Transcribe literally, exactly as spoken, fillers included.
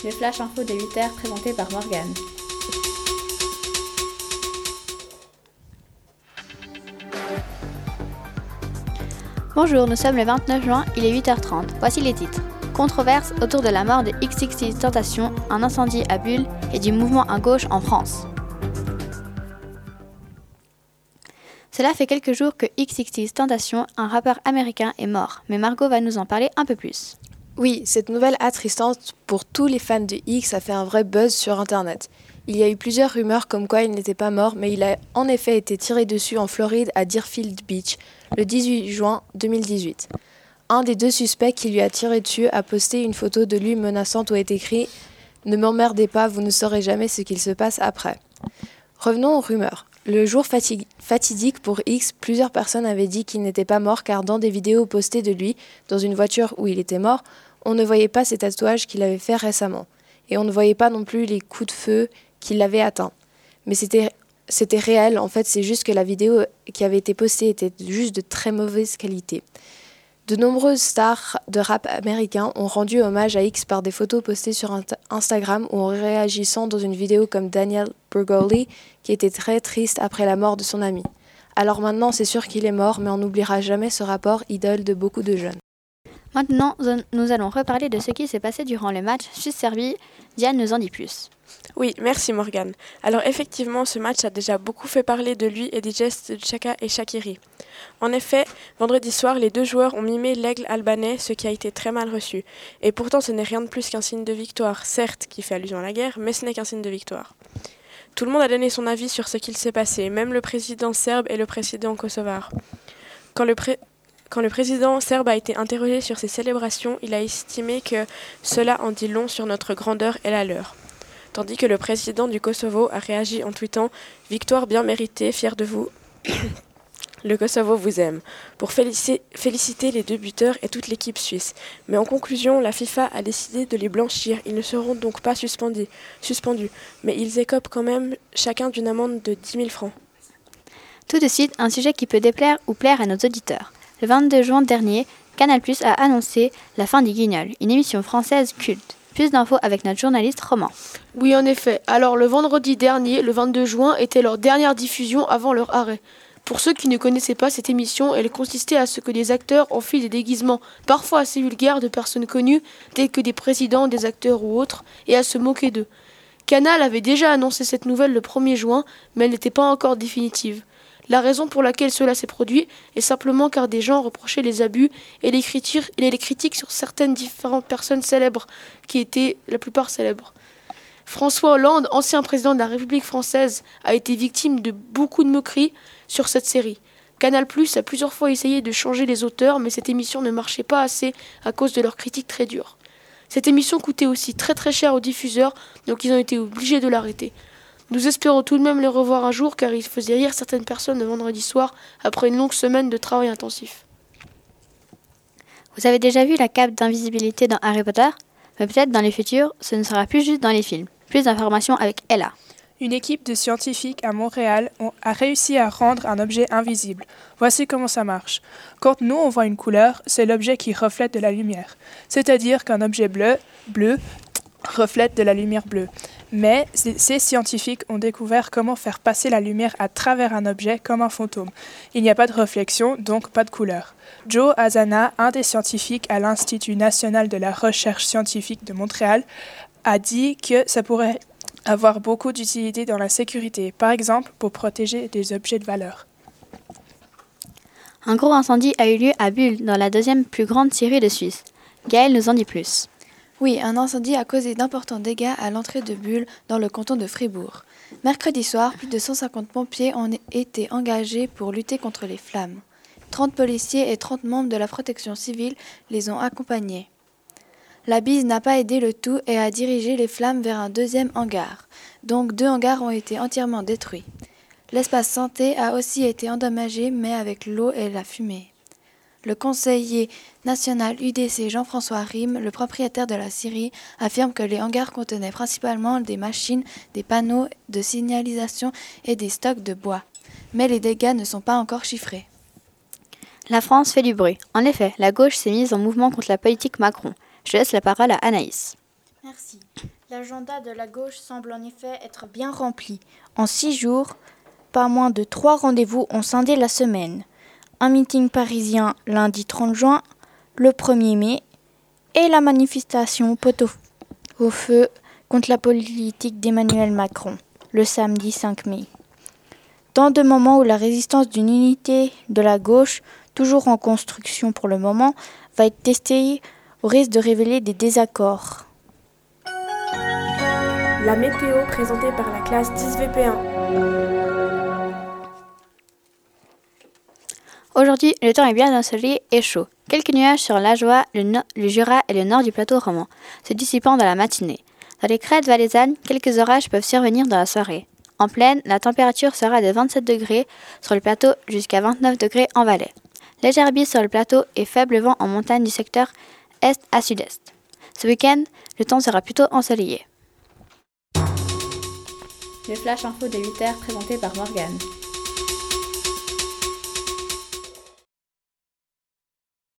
le flash info de huit heures présenté par Morgane. Bonjour, nous sommes le vingt-neuf juin, il est huit heures trente. Voici les titres. Controverse autour de la mort de X X X Tentation, un incendie à Bulle et du mouvement à gauche en France. Cela fait quelques jours que X X X Tentation, un rappeur américain, est mort, mais Margot va nous en parler un peu plus. Oui, cette nouvelle attristante pour tous les fans de X a fait un vrai buzz sur Internet. Il y a eu plusieurs rumeurs comme quoi il n'était pas mort, mais il a en effet été tiré dessus en Floride à Deerfield Beach le dix-huit juin deux mille dix-huit. Un des deux suspects qui lui a tiré dessus a posté une photo de lui menaçante où est écrit « Ne m'emmerdez pas, vous ne saurez jamais ce qu'il se passe après ». Revenons aux rumeurs. Le jour fatig- fatidique pour X, plusieurs personnes avaient dit qu'il n'était pas mort car dans des vidéos postées de lui, dans une voiture où il était mort, on ne voyait pas ses tatouages qu'il avait fait récemment. Et on ne voyait pas non plus les coups de feu qui l'avaient atteint. Mais c'était, c'était réel, en fait, c'est juste que la vidéo qui avait été postée était juste de très mauvaise qualité. De nombreuses stars de rap américains ont rendu hommage à X par des photos postées sur Instagram ou en réagissant dans une vidéo comme Daniel Bregoli, qui était très triste après la mort de son ami. Alors maintenant, c'est sûr qu'il est mort, mais on n'oubliera jamais ce rapport idole de beaucoup de jeunes. Maintenant, nous allons reparler de ce qui s'est passé durant le match Suisse-Serbie. Diane nous en dit plus. Oui, merci Morgane. Alors effectivement, ce match a déjà beaucoup fait parler de lui et des gestes de Xhaka et Shaqiri. En effet, vendredi soir, les deux joueurs ont mimé l'aigle albanais, ce qui a été très mal reçu. Et pourtant, ce n'est rien de plus qu'un signe de victoire, certes, qui fait allusion à la guerre, mais ce n'est qu'un signe de victoire. Tout le monde a donné son avis sur ce qu'il s'est passé, même le président serbe et le président kosovar. Quand le, pré- quand le président serbe a été interrogé sur ces célébrations, il a estimé que cela en dit long sur notre grandeur et la leur. Tandis que le président du Kosovo a réagi en tweetant « Victoire bien méritée, fier de vous ». Le Kosovo vous aime, pour féliciter, féliciter les deux buteurs et toute l'équipe suisse. Mais en conclusion, la FIFA a décidé de les blanchir. Ils ne seront donc pas suspendus, suspendus mais ils écopent quand même chacun d'une amende de dix mille francs. Tout de suite, un sujet qui peut déplaire ou plaire à nos auditeurs. Le vingt-deux juin dernier, Canal+ a annoncé la fin des Guignols, une émission française culte. Plus d'infos avec notre journaliste Romain. Oui, en effet. Alors, le vendredi dernier, le vingt-deux juin, était leur dernière diffusion avant leur arrêt. Pour ceux qui ne connaissaient pas cette émission, elle consistait à ce que des acteurs enfilent des déguisements, parfois assez vulgaires, de personnes connues, telles que des présidents, des acteurs ou autres, et à se moquer d'eux. Canal avait déjà annoncé cette nouvelle le premier juin, mais elle n'était pas encore définitive. La raison pour laquelle cela s'est produit est simplement car des gens reprochaient les abus et les critiques, et les critiques sur certaines différentes personnes célèbres, qui étaient la plupart célèbres. François Hollande, ancien président de la République française, a été victime de beaucoup de moqueries sur cette série. Canal+ a plusieurs fois essayé de changer les auteurs, mais cette émission ne marchait pas assez à cause de leurs critiques très dures. Cette émission coûtait aussi très très cher aux diffuseurs, donc ils ont été obligés de l'arrêter. Nous espérons tout de même les revoir un jour, car ils faisaient rire certaines personnes le vendredi soir, après une longue semaine de travail intensif. Vous avez déjà vu la cape d'invisibilité dans Harry Potter ? Mais peut-être dans les futurs, ce ne sera plus juste dans les films. Plus d'informations avec Ella. Une équipe de scientifiques à Montréal a réussi à rendre un objet invisible. Voici comment ça marche. Quand nous, on voit une couleur, c'est l'objet qui reflète de la lumière. C'est-à-dire qu'un objet bleu, bleu, reflète de la lumière bleue. Mais ces scientifiques ont découvert comment faire passer la lumière à travers un objet comme un fantôme. Il n'y a pas de réflexion, donc pas de couleur. Joe Azana, un des scientifiques à l'Institut national de la recherche scientifique de Montréal, a dit que ça pourrait avoir beaucoup d'utilité dans la sécurité, par exemple pour protéger des objets de valeur. Un gros incendie a eu lieu à Bulle, dans la deuxième plus grande scierie de Suisse. Gaëlle nous en dit plus. Oui, un incendie a causé d'importants dégâts à l'entrée de Bulle, dans le canton de Fribourg. Mercredi soir, plus de cent cinquante pompiers ont été engagés pour lutter contre les flammes. trente policiers et trente membres de la protection civile les ont accompagnés. La bise n'a pas aidé le tout et a dirigé les flammes vers un deuxième hangar. Donc deux hangars ont été entièrement détruits. L'espace santé a aussi été endommagé, mais avec l'eau et la fumée. Le conseiller national U D C Jean-François Rime, le propriétaire de la scierie, affirme que les hangars contenaient principalement des machines, des panneaux de signalisation et des stocks de bois. Mais les dégâts ne sont pas encore chiffrés. La France fait du bruit. En effet, la gauche s'est mise en mouvement contre la politique Macron. Je laisse la parole à Anaïs. Merci. L'agenda de la gauche semble en effet être bien rempli. En six jours, pas moins de trois rendez-vous ont scindé la semaine. Un meeting parisien lundi trente juin, le premier mai, et la manifestation pot au feu contre la politique d'Emmanuel Macron, le samedi cinq mai. Dans de moments où la résistance d'une unité de la gauche, toujours en construction pour le moment, va être testée au risque de révéler des désaccords. La météo présentée par la classe dix V P un. Aujourd'hui, le temps est bien ensoleillé et chaud. Quelques nuages sur l'Ajoie, le, no- le Jura et le nord du plateau roman, se dissipant dans la matinée. Dans les crêtes valaisannes, quelques orages peuvent survenir dans la soirée. En plaine, la température sera de vingt-sept degrés sur le plateau jusqu'à vingt-neuf degrés en Valais. Légère bise sur le plateau et faible vent en montagne du secteur est à sud-est. Ce week-end, le temps sera plutôt ensoleillé. Le flash info de huit heures présenté par Morgane.